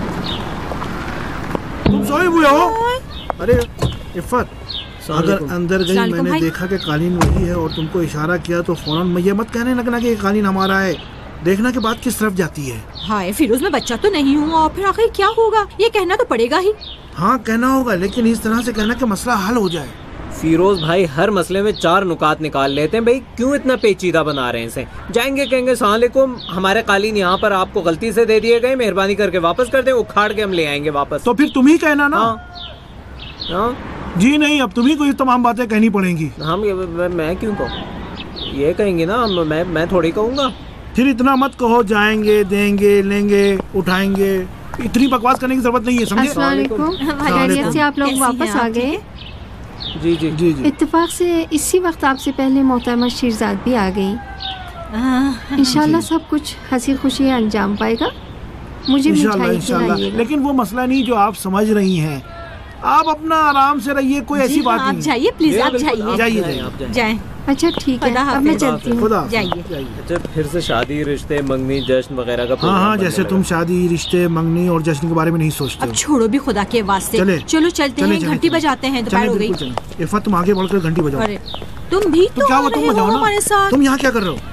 D: तुम सोए हुए हो? अरे इफ़त, अगर अंदर गई मैंने देखा कि कालीन वही है और तुमको इशारा किया तो फौरन ये मत कहने लगना कि कालीन हमारा है। देखना कि बात किस तरफ जाती है।
I: हाय फिरोज, मैं बच्चा तो नहीं हूँ और फिर आखिर क्या होगा ये कहना तो पड़ेगा ही।
D: हाँ कहना होगा, लेकिन इस तरह से कहना कि मसला हल हो जाए।
C: फिरोज भाई हर मसले में 4 नुकात निकाल लेते हैं। भाई क्यों इतना पेचीदा बना रहे हैं इसे? जाएंगे कहेंगे अस्सलाम वालेकुम, हमारे कालीन यहाँ पर आपको गलती से दे दिए गए, मेहरबानी करके वापस कर दें, उखाड़ के हम ले आएंगे वापस।
D: तो फिर तुम ही कहना ना।
C: हाँ?
D: जी नहीं, अब तुम्ही को ये तमाम बातें कहनी पड़ेंगी।
C: हम मैं क्यों कहूँ? ये कहेंगे ना, मैं थोड़ी कहूँगा।
D: फिर इतना मत कहो जाएंगे, देंगे, लेंगे, उठाएंगे। इतनी बकवास करने की जरूरत नहीं है, समझे?
P: खैरियत से आप लोग वापस आ गए?
C: जी जी
D: जी जी।
P: इत्तेफाक से इसी वक्त आपसे पहले मोहतरमा शीरजाद भी आ गई। इंशाल्लाह सब कुछ हंसी खुशी अंजाम पाएगा। मुझे मिठाई खिलाइएगा।
D: लेकिन वो मसला नहीं जो आप समझ रही हैं। आप अपना आराम से रहिए, कोई ऐसी बात नहीं।
I: आप जाइए प्लीज, आप जाइए।
P: अच्छा ठीक है, अब मैं चलती हूँ।
I: जाइए।
C: अच्छा फिर से शादी, रिश्ते, मंगनी, जश्न वगैरह का?
D: हाँ, जैसे तुम शादी, रिश्ते, मंगनी और जश्न के बारे में नहीं सोचते।
I: अब छोड़ो भी खुदा के वास्ते। चलो चलते हैं, घंटी बजाते हैं। दोपहर हो गई।
D: इफ़त तुम आगे बढ़कर घंटी बजाओ।
I: अरे तुम भी तो
D: क्या हुआ? तुम बजाओ ना
I: हमारे साथ।
D: तुम यहाँ क्या कर रहे हो?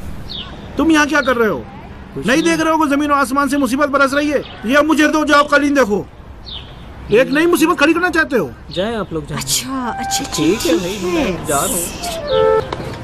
D: नहीं देख रहे हो कि जमीन और आसमान से मुसीबत बरस रही है? ये अब मुझे दो, जाओ कालीन देखो। एक नई मुसीबत खड़ी करना चाहते हो?
C: जाए आप लोग।
I: अच्छा
C: ठीक है भाई, मैं जा रहा हूँ।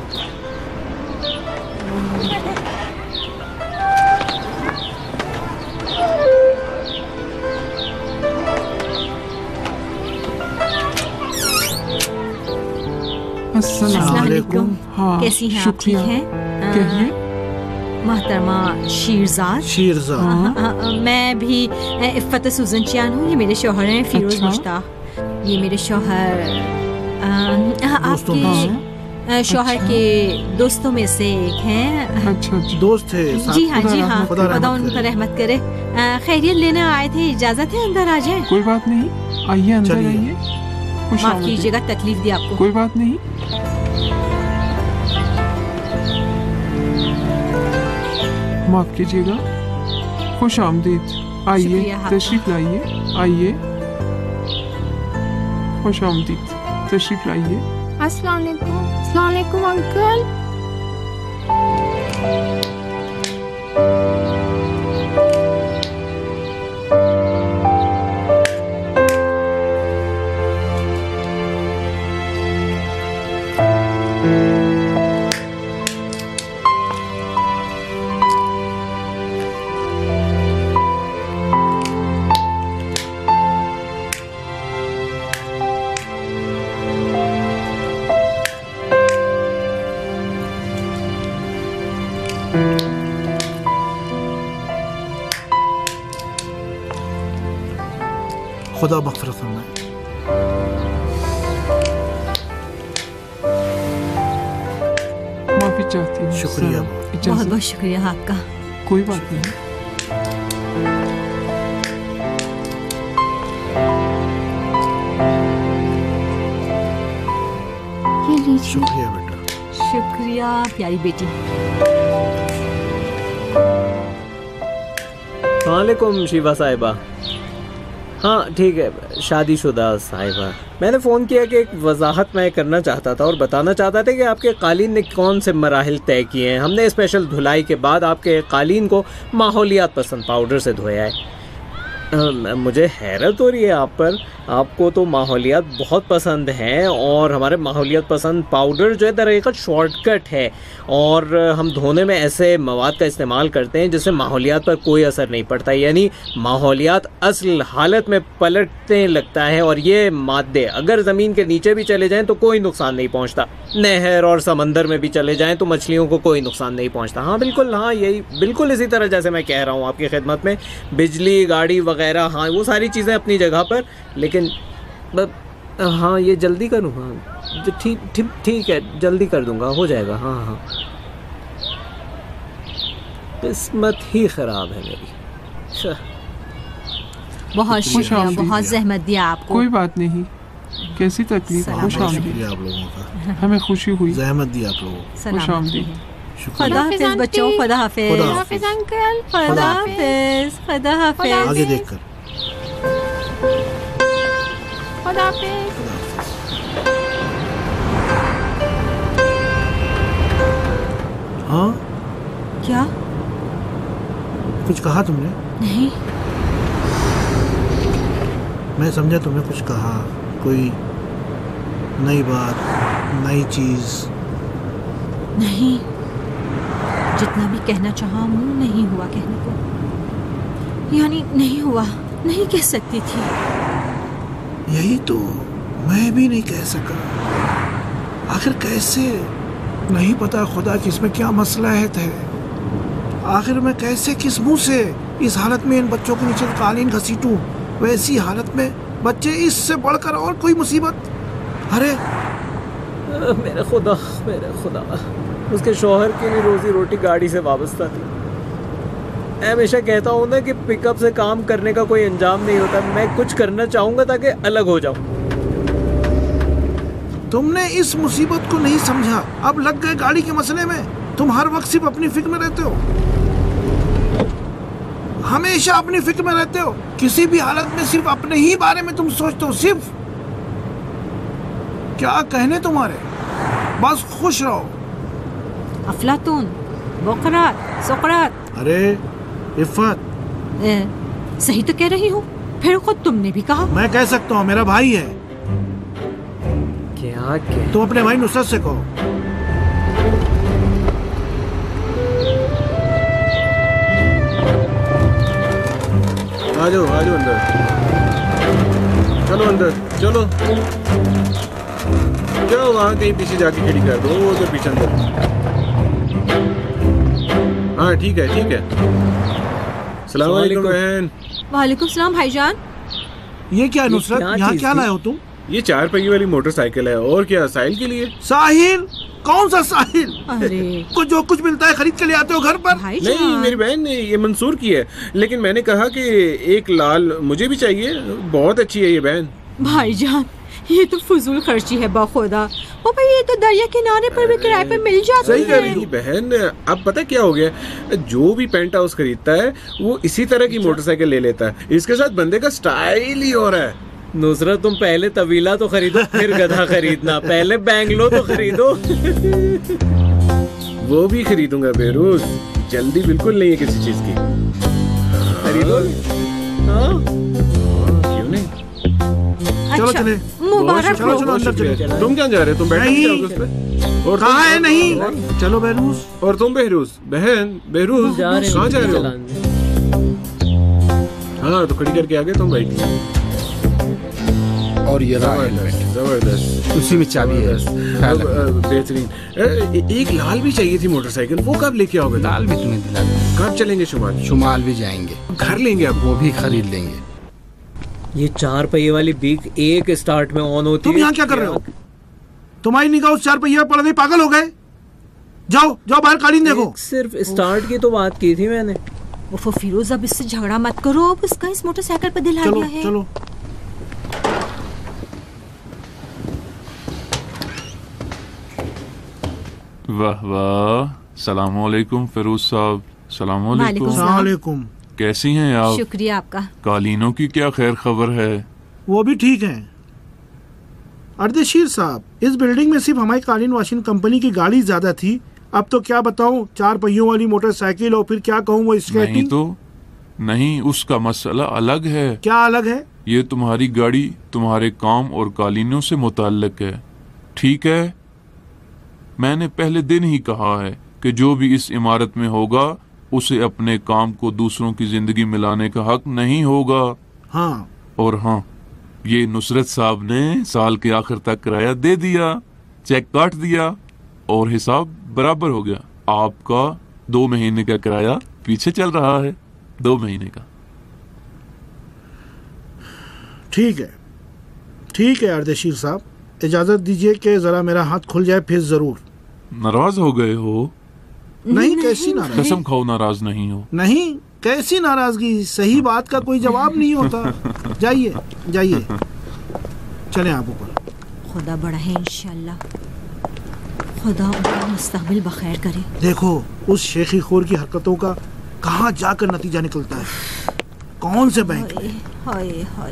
I: अस्सलाम वालेकुम। कैसी हैं आप? ठीक हैं? मोहतरमा शीरजाद। मैं भी इफ़्फ़त सुजन चियान हूँ। ये मेरे शौहर हैं फिरोज मुश्ताक। ये मेरे शौहर। आपके शौहर के दोस्तों में से एक हैं।
G: अच्छा
D: दोस्त थे।
I: जी हाँ जी हाँ, खुदा उन पर रहमत करे। खैरियत लेने आए थे, इजाजत है अंदर आ जाए?
G: कोई बात नहीं, आइए अंदर आइए।
I: माफ कीजिएगा तकलीफ दी आपको।
G: कोई बात नहीं। माफ कीजिएगा। खुश आमदीद, आइए तशरीफ लाइए, आइए। खुश आमदीद, तशरीफ लाइए।
P: अस्सलाम वालेकुम अंकल।
D: खुदा मग़फ़िरत फरमाए।
G: माफी चाहती हूँ।
D: शुक्रिया,
I: बहुत बहुत शुक्रिया आपका।
G: कोई बात नहीं।
I: ये लीजिए।
D: शुक्रिया बेटा।
I: शुक्रिया प्यारी बेटी।
C: वालेकुम शिवा साहिबा। हाँ ठीक है, शादीशुदा साहिबा। मैंने फ़ोन किया कि एक वजाहत मैं करना चाहता था और बताना चाहता था कि आपके कालीन ने कौन से मराहिल तय किए हैं। हमने स्पेशल धुलाई के बाद आपके कालीन को माहौलियात पसंद पाउडर से धोया है। मुझे हैरत हो रही है आप पर। आपको तो माहौलियात बहुत पसंद हैं और हमारे माहौलियात पसंद पाउडर जो है दरअसल शॉर्टकट है और हम धोने में ऐसे मवाद का इस्तेमाल करते हैं जिससे माहौलियात पर कोई असर नहीं पड़ता, यानी माहौलियात असल हालत में पलटने लगता है और ये मादे अगर ज़मीन के नीचे भी चले जाएं तो कोई नुकसान नहीं पहुंचता। नहर और समंदर में भी चले जाएं तो मछलियों को कोई नुकसान नहीं पहुंचता। हाँ बिल्कुल, हाँ यही बिल्कुल इसी तरह जैसे मैं कह रहा हूँ आपकी खिदमत में। बिजली, गाड़ी वगैरह, हाँ वो सारी चीज़ें अपनी जगह पर, लेकिन हाँ ये जल्दी करूँ। हाँ ठीक है, जल्दी कर दूंगा, हो जाएगा। हाँ हाँ, किस्मत ही ख़राब है मेरी।
I: बहुत शुक्रिया, बहुत जहमत दिया आपको।
G: कोई बात नहीं, कैसी तकलीफ। खुश आमदीद
D: आप लोगों का।
G: हमें खुशी हुई।
D: जहमत दी आप लोगों को।
G: खुश आमदीद।
I: खुदा हाफिज बच्चों, खुदा हाफिज।
P: खुदा हाफिज अंकल।
I: खुदा हाफिज। खुदा हाफिज।
D: आगे देखकर।
P: खुदा हाफिज।
D: हाँ
I: क्या?
D: कुछ कहा तुमने?
I: नहीं।
D: मैं समझा तुमने कुछ कहा, कोई नई बात, नई चीज।
I: नहीं, जितना भी कहना चाहा मुंह नहीं हुआ कहने को, यानी नहीं हुआ, नहीं कह सकती थी।
D: यही तो मैं भी नहीं कह सका। आखिर कैसे? नहीं पता खुदा कि इसमें क्या मसला है। आखिर मैं कैसे, किस मुंह से इस हालत में इन बच्चों के नीचे कालीन घसीटूं? वैसी हालत में बच्चे, इससे बढ़कर और कोई मुसीबत। अरे
C: मेरे खुदा, उसके शौहर की भी रोजी रोटी गाड़ी से वाबस्ता थी। मैं हमेशा कहता हूँ ना कि पिकअप से काम करने का कोई अंजाम नहीं होता। मैं कुछ करना चाहूँगा ताकि अलग हो जाऊँ।
D: तुमने इस मुसीबत को नहीं समझा, अब लग गए गाड़ी के मसले में। तुम हर वक्त सिर्फ अपनी फिक्र में रहते हो, हमेशा अपनी फिक्र में रहते हो। किसी भी हालत में सिर्फ अपने ही बारे में तुम सोचते हो। सिर्फ क्या कहने तुम्हारे, बस खुश रहो।
I: अफलातून, बुकरात, सुकरात।
D: अरे इफ़त,
I: सही तो कह रही हूँ। फिर खुद तुमने भी कहा।
D: मैं कह सकता हूँ, मेरा भाई है।
C: क्या
D: तुम अपने भाई नुसरत से कहो।
H: आ जाओ अंदर, चलो अंदर चलो। जाओ वहाँ कहीं पीछे जाके खड़ी कर दो, वो तो पीछे अंदर। हाँ ठीक है। सलाम वालेकुम बहन।
I: वालेकुम सलाम भाईजान।
D: ये क्या नुसरत, यहाँ क्या लाए हो तुम?
H: ये 4 पहिए वाली मोटरसाइकिल है। और क्या, साहिल के लिए?
D: साहिल? कौन सा साहिल?
I: अरे
D: को जो कुछ मिलता है खरीद के ले आते हो घर पर?
H: नहीं मेरी बहन ने ये मंसूर की है, लेकिन मैंने कहा कि एक लाल मुझे भी चाहिए। बहुत अच्छी है ये बहन।
I: भाईजान ये तो फजूल खर्ची है बाखुदा। ओ भाई ये तो दरिया किनारे पर भी किराए पे मिल जाती
H: सही
I: है।
H: कह रही बहन। अब पता क्या हो गया, जो भी पेंट हाउस खरीदता है वो इसी तरह की मोटरसाइकिल ले लेता है। इसके साथ बंदे का स्टाइल ही हो रहा है।
C: नुसरत तुम पहले तवीला तो खरीदो फिर गधा खरीदना, पहले बैंगलो तो खरीदो।
H: वो भी खरीदूंगा बेरोज, जल्दी बिल्कुल नहीं है किसी चीज की। खरीदो। क्यों नहीं?
D: चलो चले।
I: मुबारक
D: चलो चलो अंदर चले।
H: तुम क्या जा रहे हो? तुम बैठ नहीं जाओगे उस पे? और
D: कहाँ है? नहीं चलो बहरूज।
H: और तुम बहरूज? बहन बहरूज कहाँ जा रहे हो? हाँ तो खड़ी करके आगे तुम बैठ।
Q: और ये
H: जबरदस्त,
Q: उसी में चाबी है।
H: बेहतरीन। एक लाल भी चाहिए थी मोटरसाइकिल, वो कब लेके आओगे?
Q: लाल भी तुम्हें दिला दूंगा।
H: कब चलेंगे शुमाल?
Q: शुमाल भी जाएंगे,
H: घर लेंगे अब,
Q: वो भी खरीद लेंगे।
C: ये 4 पहिए वाली बीक एक स्टार्ट में ऑन होती है।
D: तुम यहाँ क्या कर रहे हो? तुम्हारी निगाह उस 4 पहिए पर पड़ गई, पागल हो गए? जाओ जाओ बाहर कालीन देखो।
C: सिर्फ स्टार्ट की तो बात की थी मैंने।
I: वो फिरोज अब इससे झगड़ा मत करो, अब उसका इस मोटरसाइकिल पर दिल आ गया है।
D: चलो
R: वाह वाह। सलामुअलैकुम फिरोज साहब।
D: सलामुअलैकुम।
R: कैसी हैं आप?
I: शुक्रिया आपका।
R: कालीनों की क्या खैर खबर है?
D: वो भी ठीक है। अर्देशीर साहब, इस बिल्डिंग में सिर्फ हमारी कालीन वाशिंग कंपनी की गाड़ी ज्यादा थी। अब तो क्या बताऊं, 4 पहियों वाली मोटरसाइकिल और फिर क्या कहूं वो स्केटिंग।
R: नहीं तो नहीं, उसका मसला अलग है।
D: क्या अलग है?
R: ये तुम्हारी गाड़ी तुम्हारे काम और कालीनों से मुताल्लिक है, ठीक है? मैंने पहले दिन ही कहा है कि जो भी इस इमारत में होगा उसे अपने काम को दूसरों की जिंदगी मिलाने का हक नहीं होगा।
D: हाँ।
R: और हाँ, ये नुसरत साहब ने साल के आखिर तक किराया दे दिया, चेक काट दिया और हिसाब बराबर हो गया। आपका 2 महीने का किराया पीछे चल रहा है, 2 महीने का।
D: ठीक है अर्देशीर साहब, इजाजत दीजिए कि जरा मेरा हाथ खुल जाए, फिर जरूर।
R: नाराज हो गए हो?
D: नहीं, कैसी नाराजगी?
R: कसम खाओ नाराज नहीं हो।
D: नहीं, कैसी नाराजगी? सही बात का कोई जवाब नहीं होता। जाइए जाइए, चलें आप ऊपर।
I: खुदा बड़ा है, इंशाल्लाह खुदा उनका मुस्तकबिल बखैर करे।
D: देखो उस शेखी खोर की हरकतों का कहाँ जाकर नतीजा निकलता है। कौन से बैंक में?
I: हाय हाय।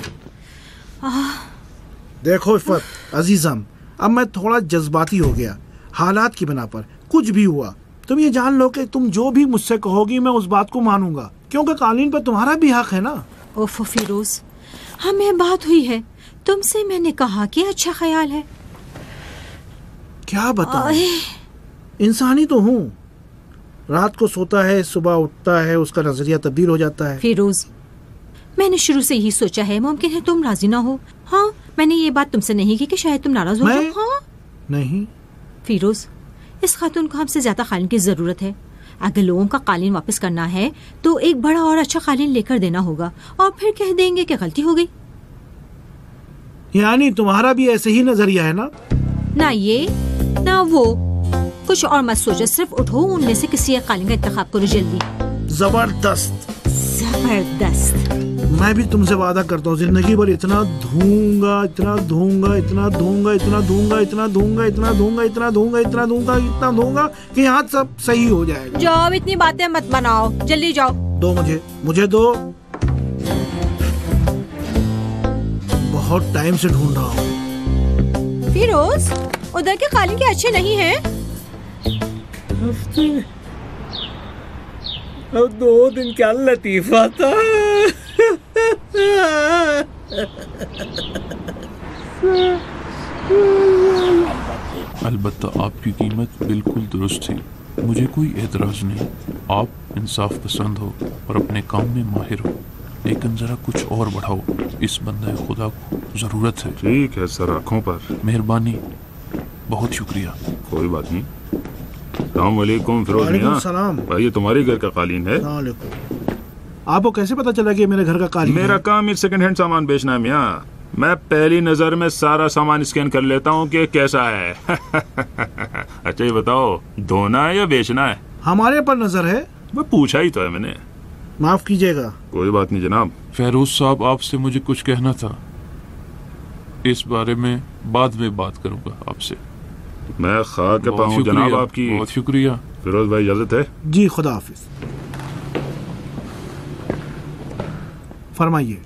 D: देखो इफ़त अजीजम, अब मैं थोड़ा जज्बाती हो गया। हालात की बिना पर कुछ भी हुआ, तुम ये जान लो कि तुम जो भी मुझसे कहोगी मैं उस बात को मानूंगा, क्योंकि कालीन पर तुम्हारा भी हक है ना।
I: ओफो फिरोज, हमें बात हुई है तुमसे, मैंने कहा कि अच्छा ख्याल है।
D: क्या बताऊं, इंसानी तो हूँ। रात को सोता है, सुबह उठता है, उसका नजरिया तब्दील हो जाता है।
I: फिरोज, मैंने शुरू से ही सोचा है मुमकिन है तुम राजी ना हो। हाँ, मैंने ये बात तुमसे नहीं की कि शायद तुम नाराज हो जाओ। हाँ
D: नहीं
I: फिरोज, इस खातून को हमसे ज्यादा कालीन की जरूरत है। अगर लोगों का कालीन वापस करना है तो एक बड़ा और अच्छा कालीन लेकर देना होगा, और फिर कह देंगे कि गलती हो गई।
D: यानी तुम्हारा भी ऐसे ही नजरिया है ना?
I: ना ये ना वो, कुछ और मत सोचो, सिर्फ उठो, उनमें से किसी एक कालीन का इंतखाब करो जल्दी।
D: जबरदस्त
I: जबरदस्त।
D: मैं भी तुमसे वादा करता हूँ जिंदगी भर इतना धूंगा, इतना धूंगा, इतना धूंगा, इतना धूंगा, इतना धूंगा, इतना धूंगा, इतना धूंगा, इतना धूंगा, इतना धूंगा कि यहाँ सब सही हो जाएगा।
I: जाओ, इतनी बातें मत बनाओ, जल्दी जाओ।
D: दो मुझे दो। बहुत टाइम से ढूंढ रहा हूँ।
I: फिरोज, उधर के कालीन के अच्छे नहीं हैं।
C: अब 2 दिन क्या लतीफा था।
R: अलबत्ता आपकी कीमत बिल्कुल दुरुस्त थी, मुझे कोई एतराज नहीं। आप इंसाफ पसंद हो और अपने काम में माहिर हो, लेकिन जरा कुछ और बढ़ाओ, इस बंदे खुदा को जरूरत है।
B: ठीक है सर, आँखों पर।
R: मेहरबानी, बहुत शुक्रिया।
B: कोई बात नहीं। अस्सलामुअलैकुम फिरोज मियां।
D: सलाम।
B: भाई, ये तुम्हारे घर का कालीन है?
D: आपको कैसे पता चला कि मेरे घर का कालीन?
B: मेरा काम ही सेकंड हैंड सामान बेचना है मियां। मैं पहली नजर में सारा सामान स्कैन कर लेता हूँ कि कैसा है। अच्छा ये बताओ, धोना है या बेचना है?
D: हमारे पर नजर है।
B: मैं पूछा ही तो है मैंने।
D: माफ कीजिएगा।
B: कोई बात नहीं जनाब।
R: फेरोज साहब, आपसे मुझे कुछ कहना था, इस बारे में बाद में बात करूंगा आपसे।
B: मैं खा के पाऊँ जनाब आपकी।
R: बहुत शुक्रिया।
B: फिरोज भाई इजाजत है?
D: जी खुदा हाफिज। फरमाइए।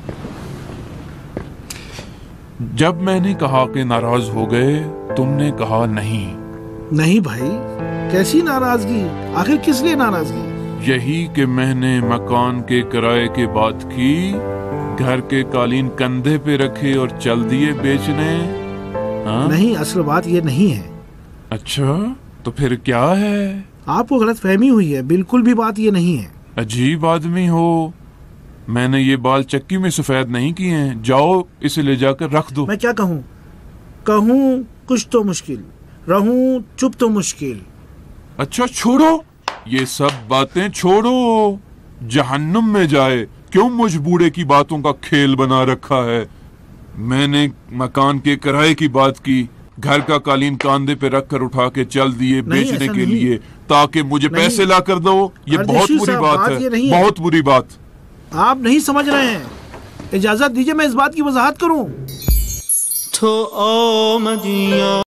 R: जब मैंने कहा कि नाराज हो गए, तुमने कहा नहीं।
D: नहीं भाई, कैसी नाराजगी? आखिर किस लिए नाराजगी?
R: यही कि मैंने मकान के किराए की बात की, घर के कालीन कंधे पे रखे और चल दिए बेचने। हाँ?
D: नहीं, असल बात ये नहीं है।
R: अच्छा, तो फिर क्या है?
D: आपको गलत फहमी हुई है, बिल्कुल भी बात ये नहीं है।
R: अजीब आदमी हो। मैंने ये बाल चक्की में सफेद नहीं किए हैं। जाओ इसे ले जाकर रख दो।
D: मैं क्या कहूँ? कहूँ कुछ तो मुश्किल, रहूं चुप तो मुश्किल।
R: अच्छा छोड़ो, ये सब बातें छोड़ो। जहन्नुम में जाए, क्यों मुझ बूढ़े की बातों का खेल बना रखा है? मैंने मकान के किराए की बात की, घर का कालीन कांधे पे रखकर उठा के चल दिए बेचने के लिए, ताकि मुझे पैसे ला कर दो। ये बहुत बुरी बात है, बहुत बुरी बात।
D: आप नहीं समझ रहे हैं। इजाजत दीजिए मैं इस बात की वजाहत करूं।